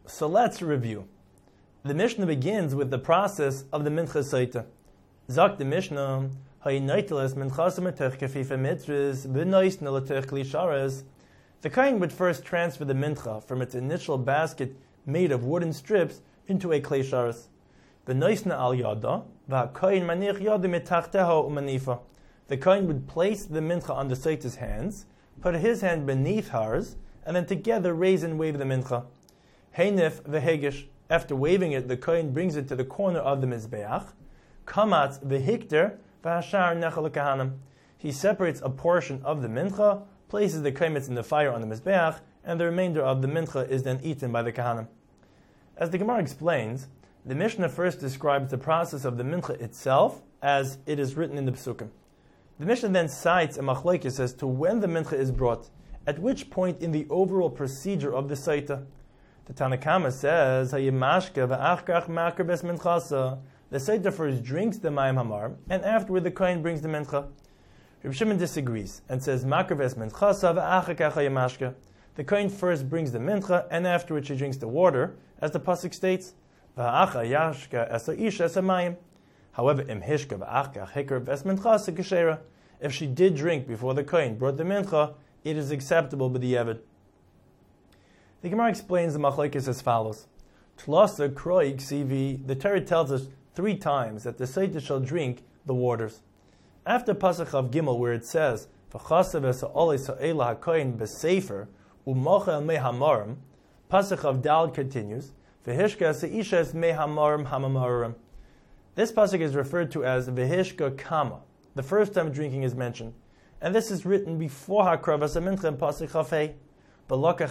So let's review. The Mishnah begins with the process of the Mincha Saita. Zak the Mishnah, the kohen would first transfer the mincha from its initial basket made of wooden strips into a klei sharas. The kohen would place the mincha on the saita's hands, put his hand beneath hers, and then together raise and wave the mincha. Heinif v'hegish. After waving it, the kohen brings it to the corner of the mizbeach. Kamatz v'hikter v'hashar nechal kahanim. He separates a portion of the mincha, places the kaimitz in the fire on the mizbeach, and the remainder of the mincha is then eaten by the kahanim. As the Gemara explains, the Mishnah first describes the process of the mincha itself as it is written in the Pesukim. The Mishnah then cites a machlokes as to when the mincha is brought, at which point in the overall procedure of the saita. The Tanna Kama says, "Hayimashka v'achkach makar bes minchasa." The saita first drinks the mayim hamar, and afterward the kohen brings the mincha. Reb Shimon disagrees and says, "Makar bes minchasa v'achkach hayimashka." The kohen first brings the mincha, and afterward she drinks the water, as the pasuk states, "V'acha yashka esa isha esa mayim." However, im hishka v'achkach hikar bes minchasa keshera. If she did drink before the kohen brought the mincha, it is acceptable b'diavad. The Gemara explains the machlokes as follows. Tlasa kroi ksivi, the Torah tells us 3 times that the saita shall drink the waters. After Pasach of Gimel, where it says, V'chasav esa olei sa'ela hakoyin b'sefer, u'mocha el mehamarim, Pasach of Dal continues, V'hishka esa isha es mehamarim hamamarim. This Pasach is referred to as V'hishka kama, the first time drinking is mentioned, and this is written before Hakrav esa mincha in Pasach Chafei. Pasik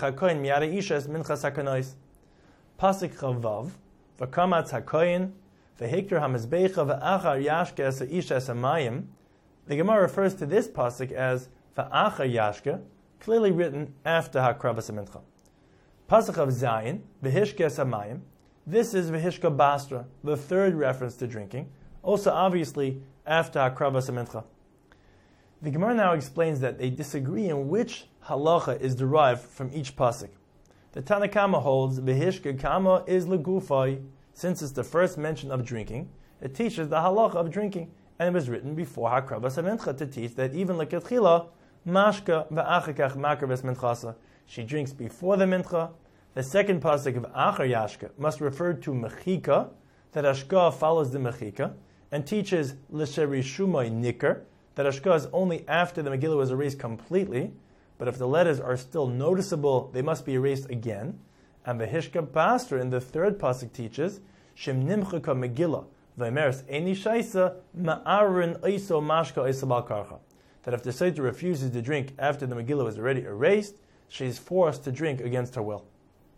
Chavav, V'kamatz hakoyin, V'hikter hamizbecha v'achar yashka esa isha esa mayim. The Gemara refers to this pasuk as v'achar yashka, clearly written after hakrav esa mincha. Pasuk of Zayin, V'hishka esa mayim. This is V'hishka basra, the third reference to drinking, also obviously after hakrav esa mincha. The Gemara now explains that they disagree in which halacha is derived from each pasuk. The Tanna Kama holds V'hishka kama is legufai. Since it's the first mention of drinking, it teaches the halacha of drinking, and it was written before Hakrav esa mincha to teach that even lekatchila mashka v'achakach makar bes minchasa. She drinks before the mincha. The second pasuk of achar yashka must refer to mechika, that ashka follows the mechika, and teaches l'sherishumai nikar, that ashka is only after the Megillah was erased completely, but if the letters are still noticeable, they must be erased again. And the Hishka Basra in the third pasuk teaches, Shem nimchaka Megillah, v'emeres eni shaisa, ma'arin oiso mashka oiso bal karcha. That if the saita refuses to drink after the Megillah was already erased, she is forced to drink against her will.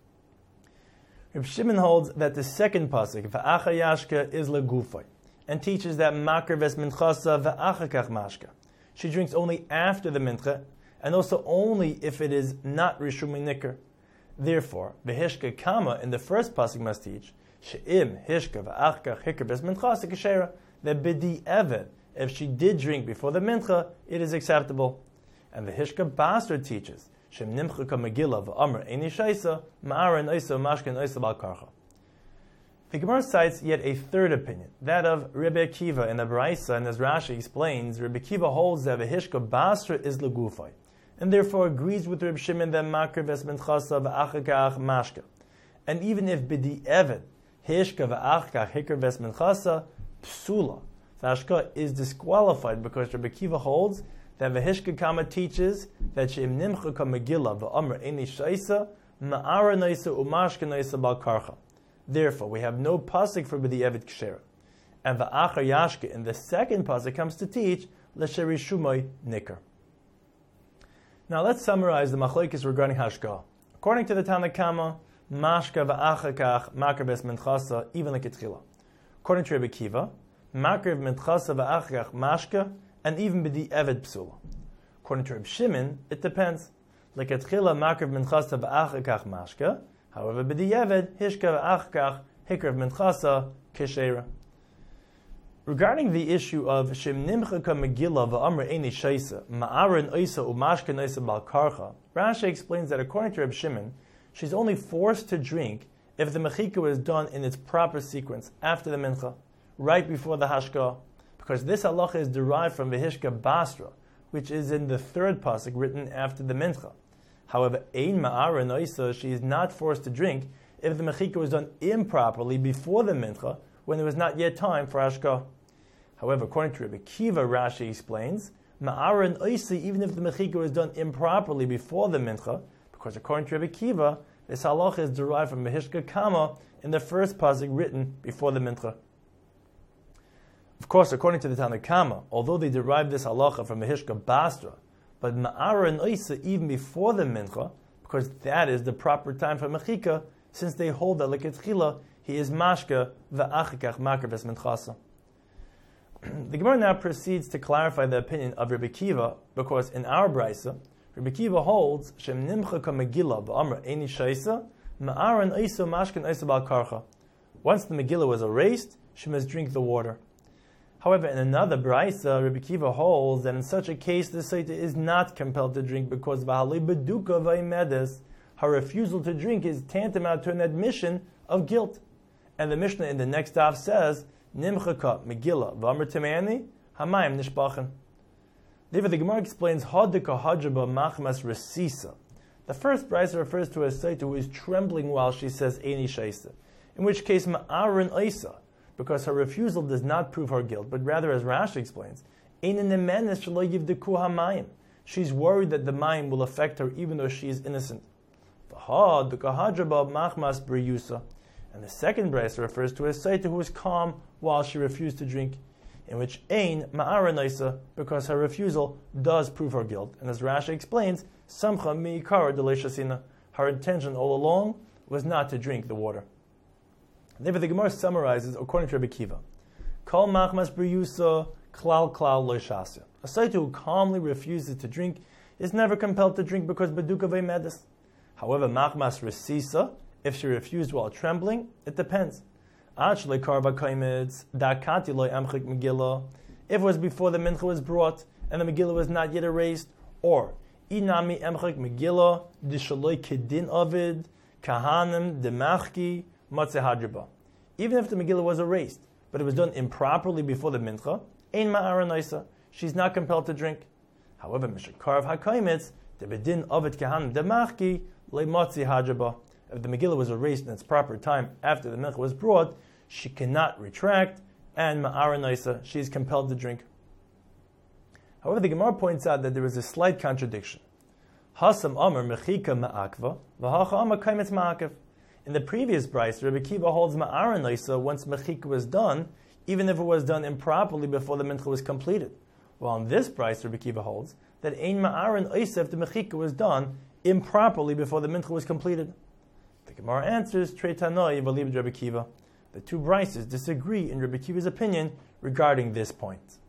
Reb Shimon holds that the second pasuk, v'acha yashka, is legufay, and teaches that makar ves minchasa v'achakach mashka. She drinks only after the mincha, and also only if it is not rishumi nikr. Therefore, v'hishka kama in the first pasuk must teach she'im hishka v'achkach hikar bes minchasa keshera, that b'di evet, if she did drink before the mincha, it is acceptable. And the Hishka Basra teaches shem nimchaka Megillah v'amr eni shaisa ma'aran oiso mashkin oiso bal karcha. The Gemara cites yet a third opinion, that of Rebbe Akiva in the Baraisa, and as Rashi explains, Rebbe Akiva holds that Hishka Basra is legufai, and therefore agrees with Reb Shimon that makar ves minchasa v'achakach mashka. And even if b'di evet hishka v'achakach hikar ves minchasa psula, the hashka is disqualified because Reb Akiva holds that v'hishka kama teaches that she'im nimchaka Megillah v'amr eni shaisa ma'ara naisa umashka naisa bal karcha. Therefore, we have no pasuk for b'di evet kshera. And v'achar yashka in the second pasuk comes to teach l'sherishumai nikar. Now let's summarize the machlokes regarding hashka. According to the Tanna Kama, mashka v'achakach makar bes minchasa even like etchila. According to Rebbe Akiva, makar minchasa v'achakach mashka and even b'di evet psula. According to Reb Shimon, it depends. Like etchila makar minchasa v'achakach mashka. However, b'di evet hishka v'achakach hikar minchasa keshera. Regarding the issue of Shem Nimchaka Megillah v'amr eni shaisa ma'arin oisa umashka oisa bal karcha, Rashi explains that according to Reb Shimon, she's only forced to drink if the mechika was done in its proper sequence after the mincha, right before the hashka, because this halacha is derived from v'hishka basra, which is in the third pasuk written after the mincha. However, ein ma'ara noisa, she is not forced to drink if the mechika was done improperly before the mincha, when there was not yet time for hashka. However, according to Rabbi Kiva, Rashi explains, ma'ara noisa, even if the mechika was done improperly before the mincha, because according to Rabbi Kiva, this halacha is derived from v'hishka kama in the first pasuk written before the mincha. Of course, according to the Tanna Kama, although they derive this halacha from v'hishka basra, but ma'ara and oisa even before the mincha, because that is the proper time for mechika, since they hold that l'ketchila he is mashka v'achikach makar ves minchasa. The Gemara now proceeds to clarify the opinion of Rabbi Kiva, because in our brisa, Rabbi Kiva holds shem nimcha ka megillah ba'amra eni shaisa ma'ara and oisa mashka and oisa bal karcha. Once the Megillah was erased, she must drink the water. However, in another brisa, Rabbi Kiva holds that in such a case, the Saita is not compelled to drink because her refusal to drink is tantamount to an admission of guilt. And the Mishnah in the next daf says, Nimchaka Megillah v'amr temani hamayim nishbachen. Therefore, the Gemara explains Hadika Hajaba Machmas Resisa. The first brisa refers to a Saita who is trembling while she says Eini Shaisa, in which case Ma'arin Oisa, because her refusal does not prove her guilt, but rather, as Rashi explains, she's worried that the mayim will affect her even though she is innocent. And the second brisa refers to a Saita who is calm while she refused to drink, in which ein ma'ara naisa, because her refusal does prove her guilt. And as Rashi explains, samcha mi'ikara deleshasina, her intention all along was not to drink the water. Therefore, the Gemara summarizes according to Rabbi Kiva, Kol machmas briyusa klal loishasya. A Saita who calmly refuses to drink is never compelled to drink because beduka ve'medes. However, machmas resisa, if she refused while trembling, it depends. If it was before the mincha was brought and the Megillah was not yet erased, or inami emchik Megillah dishaloi kedin avid kahanim demachki. Even if the Megillah was erased, but it was done improperly before the mincha, ein ma'ara noisa, she's not compelled to drink. However, mishakarav hakaimitz, the bedin avid kahanim demachki le'motzi hajaba. If the Megillah was erased in its proper time after the mincha was brought, she cannot retract, and ma'ara noisa, she is compelled to drink. However, the Gemara points out that there is a slight contradiction. Hasam amar mechika ma'akva, v'hacha amar kaimitz ma'akev. In the previous brisa, Rabbi Kiva holds ma'ara noisa once mechika was done, even if it was done improperly before the mincha was completed. While in this brisa, Rabbi Kiva holds that ein ma'ara noisa if the mechika was done improperly before the mincha was completed. The Gemara answers, Trei Tanoi v'libed Rabbi Kiva. The two brises disagree in Rabbi Kiva's opinion regarding this point.